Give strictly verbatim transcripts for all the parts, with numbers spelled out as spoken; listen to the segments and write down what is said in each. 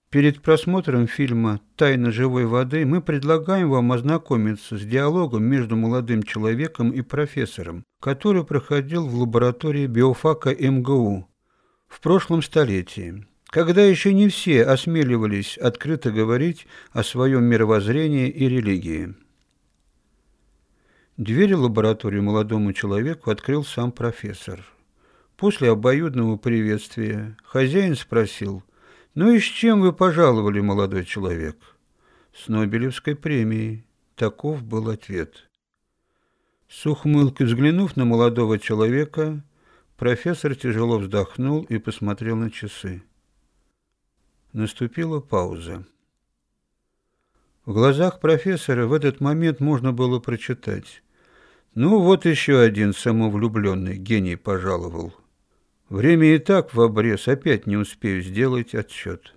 Перед просмотром фильма «Тайна живой воды» мы предлагаем вам ознакомиться с диалогом между молодым человеком и профессором, который проходил в лаборатории биофака эм гэ у в прошлом столетии, когда еще не все осмеливались открыто говорить о своем мировоззрении и религии. Дверь в лабораторию молодому человеку открыл сам профессор. После обоюдного приветствия хозяин спросил: «Ну и с чем вы пожаловали, молодой человек?» «С Нобелевской премией», — таков был ответ. С ухмылкой взглянув на молодого человека, профессор тяжело вздохнул и посмотрел на часы. Наступила пауза. В глазах профессора в этот момент можно было прочитать: «Ну вот еще один самовлюбленный гений пожаловал. Время и так в обрез, опять не успею сделать отсчет».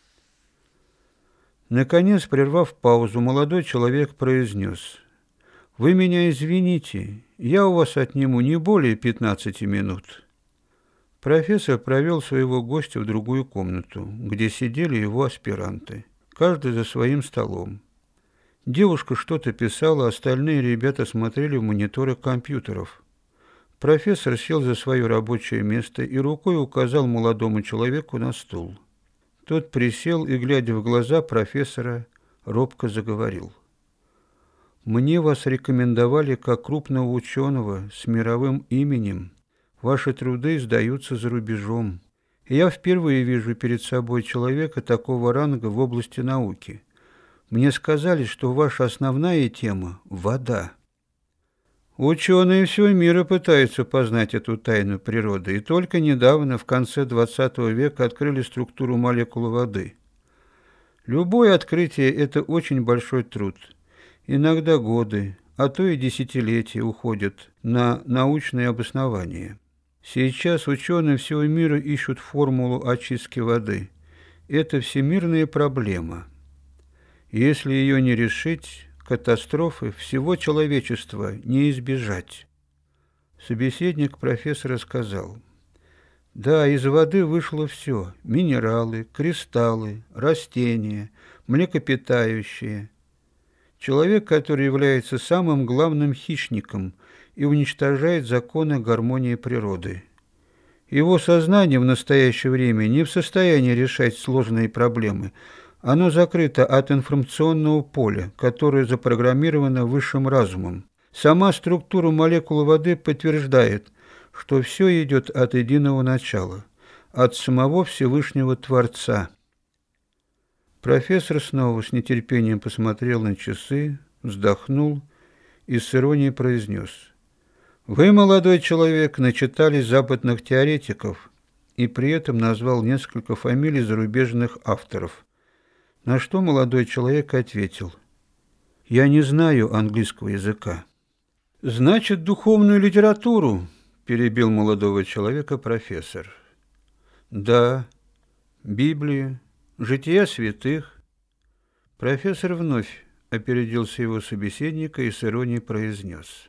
Наконец, прервав паузу, молодой человек произнес: «Вы меня извините, я у вас отниму не более пятнадцати минут». Профессор провел своего гостя в другую комнату, где сидели его аспиранты, каждый за своим столом. Девушка что-то писала, остальные ребята смотрели в мониторы компьютеров. Профессор сел за свое рабочее место и рукой указал молодому человеку на стул. Тот присел и, глядя в глаза профессора, робко заговорил: «Мне вас рекомендовали как крупного ученого с мировым именем. Ваши труды издаются за рубежом. И я впервые вижу перед собой человека такого ранга в области науки. Мне сказали, что ваша основная тема – вода». Ученые всего мира пытаются познать эту тайну природы, и только недавно, в конце двадцатого века, открыли структуру молекулы воды. Любое открытие – это очень большой труд. Иногда годы, а то и десятилетия уходят на научное обоснование. Сейчас ученые всего мира ищут формулу очистки воды. Это всемирная проблема. Если ее не решить, катастрофы всего человечества не избежать. Собеседник профессора сказал: «Да, из воды вышло все: минералы, кристаллы, растения, млекопитающие. Человек, который является самым главным хищником и уничтожает законы гармонии природы. Его сознание в настоящее время не в состоянии решать сложные проблемы. Оно закрыто от информационного поля, которое запрограммировано высшим разумом. Сама структура молекул воды подтверждает, что все идет от единого начала, от самого Всевышнего Творца». Профессор снова с нетерпением посмотрел на часы, вздохнул и с иронией произнес: «Вы, молодой человек, начитались западных теоретиков», и при этом назвал несколько фамилий зарубежных авторов. На что молодой человек ответил: «Я не знаю английского языка». «Значит, духовную литературу?» – перебил молодого человека профессор. «Да, Библию, жития святых». Профессор вновь опередил своего собеседника и с иронией произнес: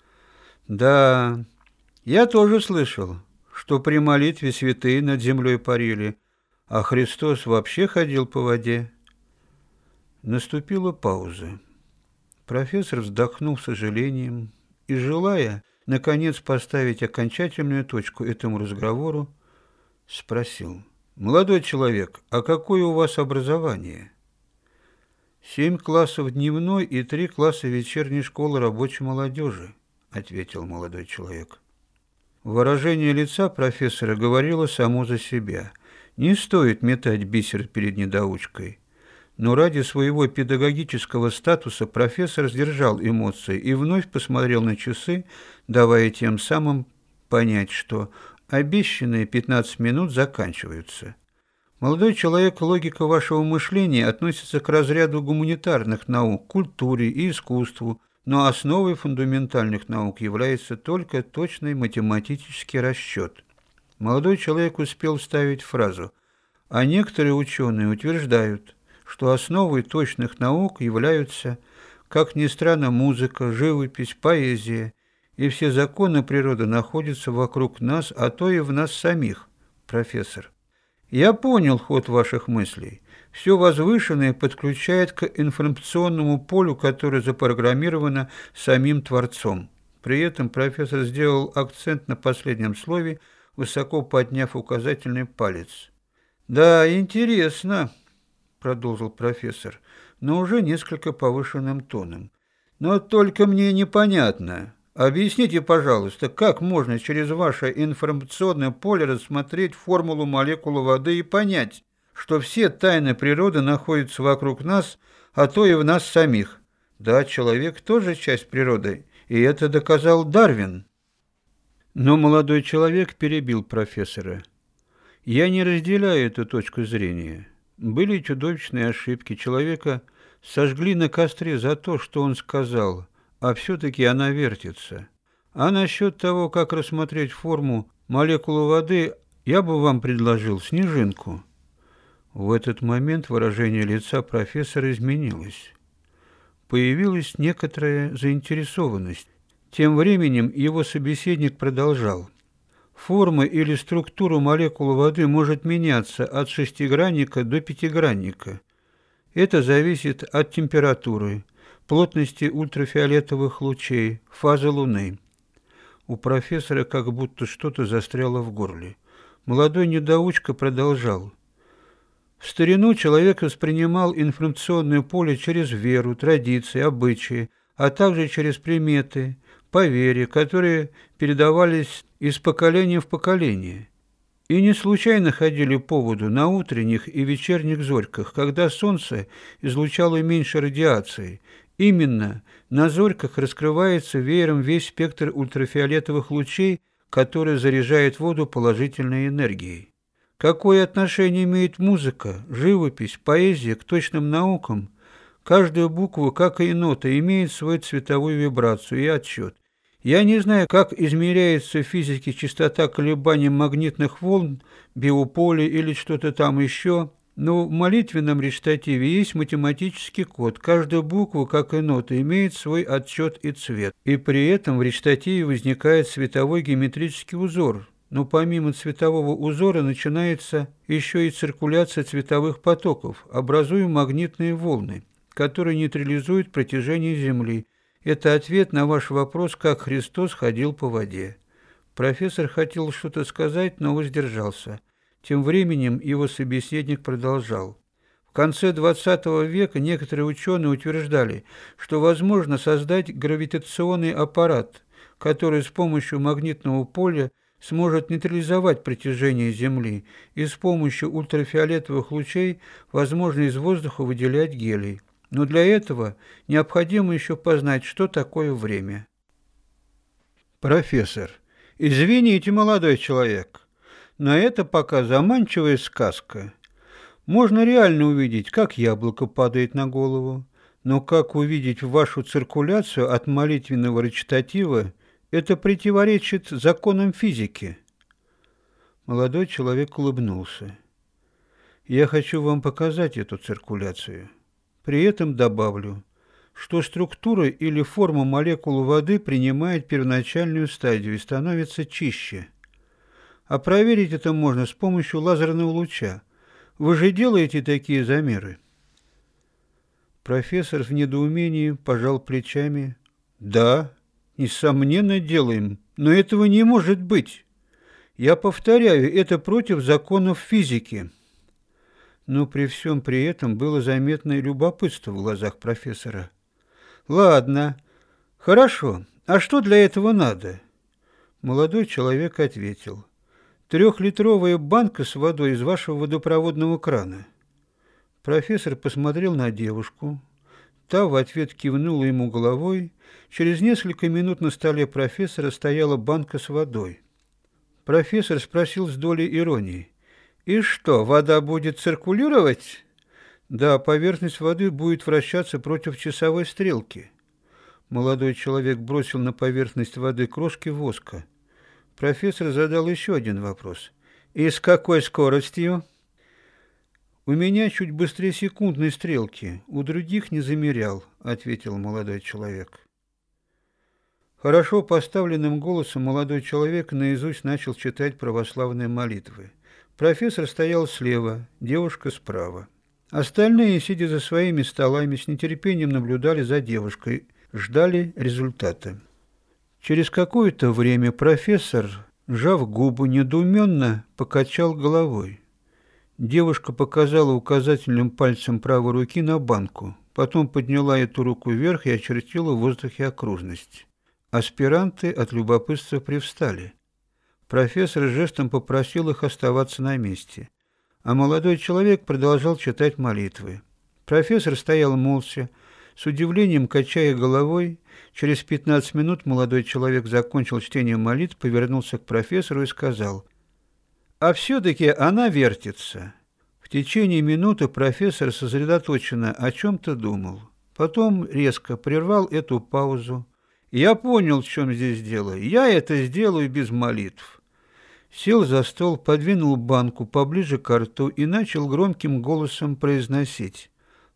«Да, я тоже слышал, что при молитве святые над землей парили, а Христос вообще ходил по воде». Наступила пауза. Профессор вздохнул с сожалением и, желая, наконец, поставить окончательную точку этому разговору, спросил: «Молодой человек, а какое у вас образование?» «Семь классов дневной и три класса вечерней школы рабочей молодежи», — ответил молодой человек. Выражение лица профессора говорило само за себя. Не стоит метать бисер перед недоучкой. Но ради своего педагогического статуса профессор сдержал эмоции и вновь посмотрел на часы, давая тем самым понять, что обещанные пятнадцать минут заканчиваются. «Молодой человек, логика вашего мышления относится к разряду гуманитарных наук, культуре и искусству, но основой фундаментальных наук является только точный математический расчет». Молодой человек успел вставить фразу: «А некоторые ученые утверждают, что основой точных наук являются, как ни странно, музыка, живопись, поэзия, и все законы природы находятся вокруг нас, а то и в нас самих, профессор. Я понял ход ваших мыслей. Все возвышенное подключает к информационному полю, которое запрограммировано самим Творцом. При этом профессор сделал акцент на последнем слове, высоко подняв указательный палец. «Да, интересно», — продолжил профессор, но уже несколько повышенным тоном. «Но только мне непонятно. Объясните, пожалуйста, как можно через ваше информационное поле рассмотреть формулу молекулы воды и понять, что все тайны природы находятся вокруг нас, а то и в нас самих? Да, человек тоже часть природы, и это доказал Дарвин». Но молодой человек перебил профессора. «Я не разделяю эту точку зрения. Были чудовищные ошибки. Человека сожгли на костре за то, что он сказал, а все-таки она вертится. А насчет того, как рассмотреть форму молекулы воды, я бы вам предложил снежинку». В этот момент выражение лица профессора изменилось. Появилась некоторая заинтересованность. Тем временем его собеседник продолжал. Форма или структура молекулы воды может меняться от шестигранника до пятигранника. Это зависит от температуры, плотности ультрафиолетовых лучей, фазы Луны. У профессора как будто что-то застряло в горле. Молодой недоучка продолжал. В старину человек воспринимал информационное поле через веру, традиции, обычаи, а также через приметы, поверья, которые передавались из поколения в поколение. И не случайно ходили по воду на утренних и вечерних зорьках, когда солнце излучало меньше радиации. Именно на зорьках раскрывается веером весь спектр ультрафиолетовых лучей, который заряжает воду положительной энергией. Какое отношение имеет музыка, живопись, поэзия к точным наукам? Каждая буква, как и нота, имеет свою цветовую вибрацию и отсчет. Я не знаю, как измеряется в физике частота колебаний магнитных волн, биополя или что-то там еще, но в молитвенном речитативе есть математический код. Каждая буква, как и нота, имеет свой отсчет и цвет. И при этом в речитативе возникает цветовой геометрический узор. Но помимо цветового узора начинается еще и циркуляция цветовых потоков, образуя магнитные волны, которые нейтрализуют протяжение Земли. Это ответ на ваш вопрос, как Христос ходил по воде. Профессор хотел что-то сказать, но воздержался. Тем временем его собеседник продолжал. В конце двадцатого века некоторые ученые утверждали, что возможно создать гравитационный аппарат, который с помощью магнитного поля сможет нейтрализовать притяжение Земли, и с помощью ультрафиолетовых лучей возможно из воздуха выделять гелий. Но для этого необходимо еще познать, что такое время. Профессор, извините, молодой человек, но это пока заманчивая сказка. Можно реально увидеть, как яблоко падает на голову, но как увидеть вашу циркуляцию от молитвенного речитатива, это противоречит законам физики. Молодой человек улыбнулся. Я хочу вам показать эту циркуляцию. При этом добавлю, что структура или форма молекул воды принимает первоначальную стадию и становится чище. А проверить это можно с помощью лазерного луча. Вы же делаете такие замеры? Профессор в недоумении пожал плечами. Да, несомненно, делаем, но этого не может быть. Я повторяю, это против законов физики. Но при всем при этом было заметное любопытство в глазах профессора. «Ладно, хорошо. А что для этого надо?» Молодой человек ответил. «Трехлитровая банка с водой из вашего водопроводного крана». Профессор посмотрел на девушку. Та в ответ кивнула ему головой. Через несколько минут на столе профессора стояла банка с водой. Профессор спросил с долей иронии. «И что, вода будет циркулировать?» «Да, поверхность воды будет вращаться против часовой стрелки». Молодой человек бросил на поверхность воды крошки воска. Профессор задал еще один вопрос. «И с какой скоростью?» «У меня чуть быстрее секундной стрелки, у других не замерял», — ответил молодой человек. Хорошо поставленным голосом молодой человек наизусть начал читать православные молитвы. Профессор стоял слева, девушка справа. Остальные, сидя за своими столами, с нетерпением наблюдали за девушкой, ждали результата. Через какое-то время профессор, сжав губы, недоуменно покачал головой. Девушка показала указательным пальцем правой руки на банку, потом подняла эту руку вверх и очертила в воздухе окружность. Аспиранты от любопытства привстали. Профессор жестом попросил их оставаться на месте, а молодой человек продолжал читать молитвы. Профессор стоял молча, с удивлением качая головой. Через пятнадцать минут молодой человек закончил чтение молитв, повернулся к профессору и сказал: «А все-таки она вертится». В течение минуты профессор сосредоточенно о чем-то думал. Потом резко прервал эту паузу. «Я понял, в чем здесь дело. Я это сделаю без молитв». Сел за стол, подвинул банку поближе к рту и начал громким голосом произносить: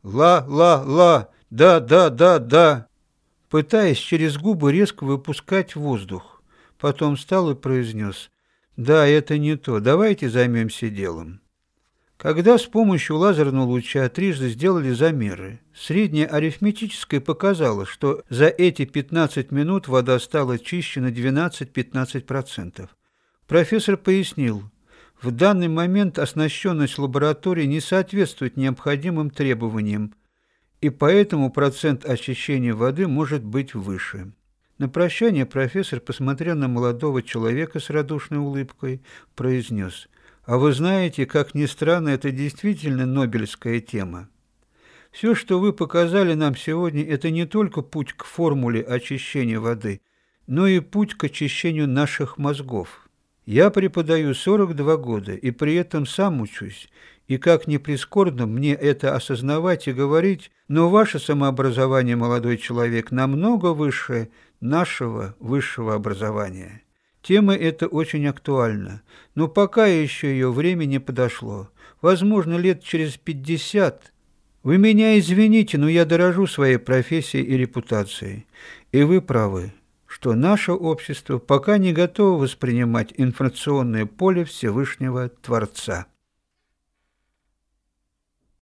«Ла-ла-ла, да-да-да-да», пытаясь через губы резко выпускать воздух. Потом встал и произнес: «Да, это не то, давайте займемся делом». Когда с помощью лазерного луча трижды сделали замеры, среднее арифметическое показало, что за эти пятнадцать минут вода стала чище на двенадцать-пятнадцать процентов. Профессор пояснил: в данный момент оснащенность лаборатории не соответствует необходимым требованиям, и поэтому процент очищения воды может быть выше. На прощание профессор посмотрел на молодого человека с радушной улыбкой, произнес: «А вы знаете, как ни странно, это действительно нобелевская тема. Все, что вы показали нам сегодня, это не только путь к формуле очищения воды, но и путь к очищению наших мозгов. Я преподаю сорок два года и при этом сам учусь, и как ни прискорбно мне это осознавать и говорить, но ваше самообразование, молодой человек, намного выше нашего высшего образования. Тема эта очень актуальна, но пока еще ее время не подошло. Возможно, лет через пятьдесят. Вы меня извините, но я дорожу своей профессией и репутацией, и вы правы, что наше общество пока не готово воспринимать информационное поле Всевышнего Творца».